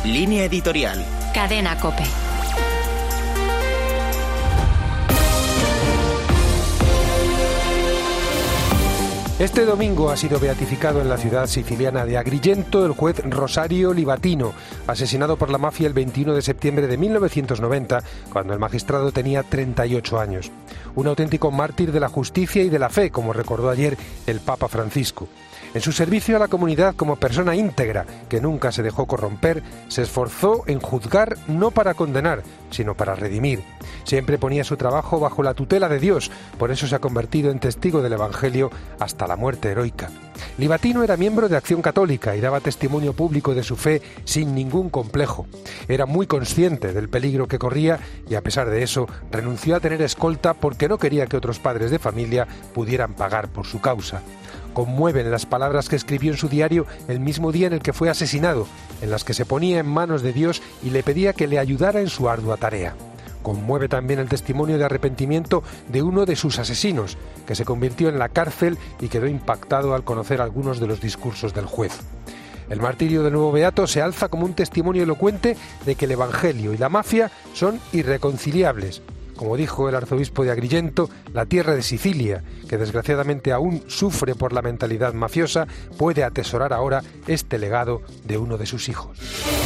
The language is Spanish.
Línea editorial. Cadena COPE. Este domingo ha sido beatificado en la ciudad siciliana de Agrigento el juez Rosario Livatino, asesinado por la mafia el 21 de septiembre de 1990, cuando el magistrado tenía 38 años. Un auténtico mártir de la justicia y de la fe, como recordó ayer el Papa Francisco. En su servicio a la comunidad como persona íntegra, que nunca se dejó corromper, se esforzó en juzgar no para condenar, sino para redimir. Siempre ponía su trabajo bajo la tutela de Dios, por eso se ha convertido en testigo del Evangelio hasta la muerte heroica. Livatino era miembro de Acción Católica y daba testimonio público de su fe sin ningún complejo. Era muy consciente del peligro que corría y, a pesar de eso, renunció a tener escolta porque no quería que otros padres de familia pudieran pagar por su causa. Conmueven las palabras que escribió en su diario el mismo día en el que fue asesinado, en las que se ponía en manos de Dios y le pedía que le ayudara en su ardua tarea. Conmueve también el testimonio de arrepentimiento de uno de sus asesinos, que se convirtió en la cárcel y quedó impactado al conocer algunos de los discursos del juez. El martirio del nuevo beato se alza como un testimonio elocuente de que el Evangelio y la mafia son irreconciliables. Como dijo el arzobispo de Agrigento, la tierra de Sicilia, que desgraciadamente aún sufre por la mentalidad mafiosa, puede atesorar ahora este legado de uno de sus hijos.